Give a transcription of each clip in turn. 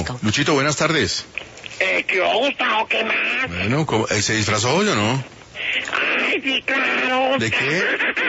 Luchito. Luchito, buenas tardes. ¿Qué Gustavo? ¿Qué más? Bueno, ¿se disfrazó hoy o no? Ay, sí, claro. ¿De qué?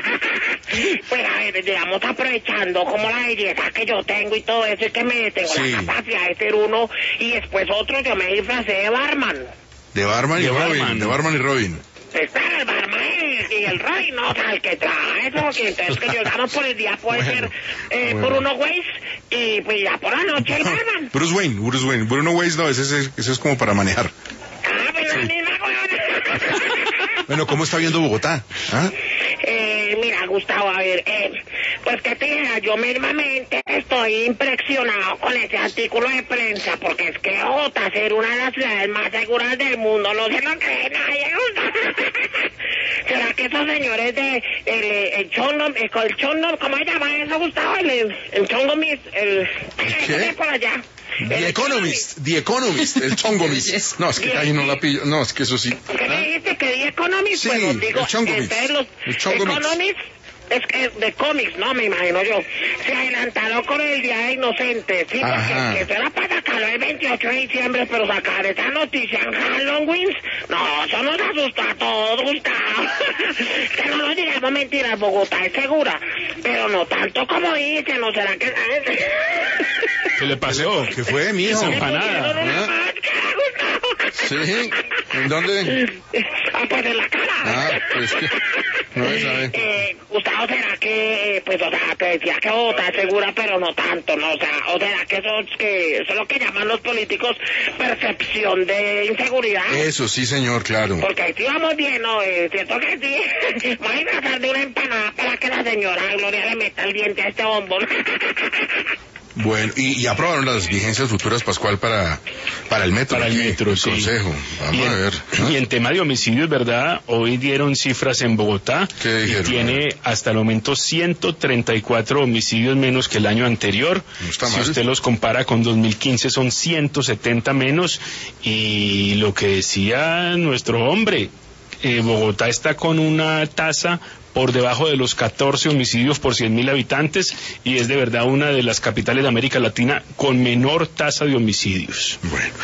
Pues a ver, digamos, aprovechando como la belleza que yo tengo y todo eso, y que me tengo Sí. la capacidad de ser uno y después otro, yo me disfracé de barman. De Barman y De Robin. Barman. De Barman y Robin. Está el barman y el rey, no, o sea, el que trae eso, que entonces que yo gano por el día puede Bueno, ser por unos güeyes y pues ya por la noche el barman. Bruce Wayne. Bruno Weiss no, ese es como para manejar. Ah, pues la misma huevona. Bueno, ¿cómo está viendo Bogotá? ¿Ah? Mira, Gustavo, a ver, pues que te diga, yo mismamente estoy impresionado con ese artículo de prensa, porque es que Bogotá ser una de las ciudades más seguras del mundo, no se lo cree nadie, Gustavo. ¿Será que esos señores de el Chongo, ¿cómo se llama eso, Gustavo? El Chongo ¿Qué? por allá. The Economist, el Chongomist. No, es que ahí no la pillo. No, es que eso sí. ¿Qué me dijiste? ¿Que The Economist? Sí, Bueno, digo, el Chongomist. entonces los El Chongomist. Economist es que de cómics, ¿no? Me imagino yo. Se adelantaron con el Día de Inocentes, sí, Ajá. porque eso era para sacarlo el 28 de diciembre, pero sacar esa noticia en Halloween, no, eso nos asustó a todos, Gustavo. Que no nos digamos mentiras, Bogotá es segura, pero no tanto como dicen, ¿no será que ¿Qué le pasó? ¿Qué fue, mijo? Esa empanada. pusieron una ¿Ah? máscara, Gustavo? Sí. ¿En dónde? Ah, pues en la cara. Ah, pues que no se sabe. Gustavo, ¿será que, pues, o sea, te decía que Bogotá es segura, pero no tanto, ¿no? O será que eso es lo que llaman los políticos percepción de inseguridad? Eso sí, señor, claro. Porque ahí sí vamos bien, ¿no? Siento que sí. Voy a tratar de una empanada para que la señora Gloria le meta el diente a este bombón. Bueno, y aprobaron las vigencias futuras, Pascual, para el metro. Para el aquí, metro, el sí. Consejo. Vamos a ver. ¿no? Y en tema de homicidios, ¿verdad? Hoy dieron cifras en Bogotá. ¿Qué dijeron? Y tiene hasta el momento 134 homicidios menos que el año anterior. No está Si mal. usted los compara con 2015 son 170 menos. Y lo que decía nuestro hombre, Bogotá está con una tasa por debajo de los 14 homicidios por 100.000 habitantes y es de verdad una de las capitales de América Latina con menor tasa de homicidios. Bueno.